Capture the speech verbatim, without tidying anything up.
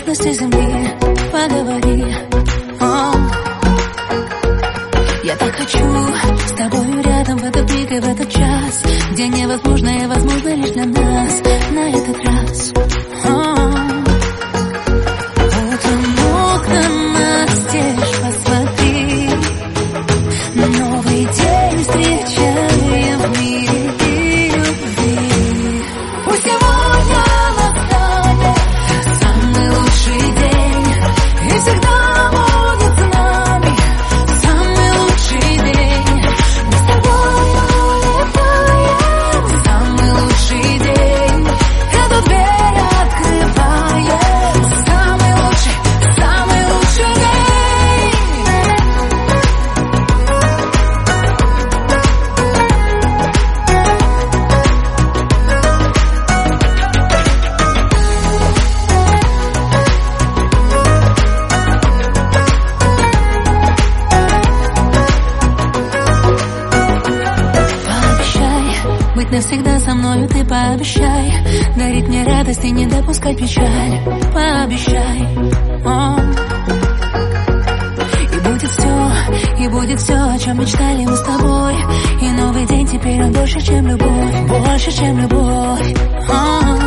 поверхности земли. Поговори. О. Я так хочу с тобой рядом в этот миг и в этот час, где невозможное возможно лишь для нас. На этот раз О. Утром окна настежь, посмотри, новый день встречаем в мире любви. Пусть сегодня настанет самый лучший день, и всегда будет с нами самый лучший день. Мы с тобой улетаем в самый лучший день, эту дверь открываем. Самый лучший, самый лучший день. Пообещай быть навсегда со мною, ты пообещай дарить мне радость и не допускать печаль. Пообещай. О. И будет все, и будет все, о чем мечтали мы с тобой. И новый день теперь он больше, чем любовь, больше, чем любовь. О.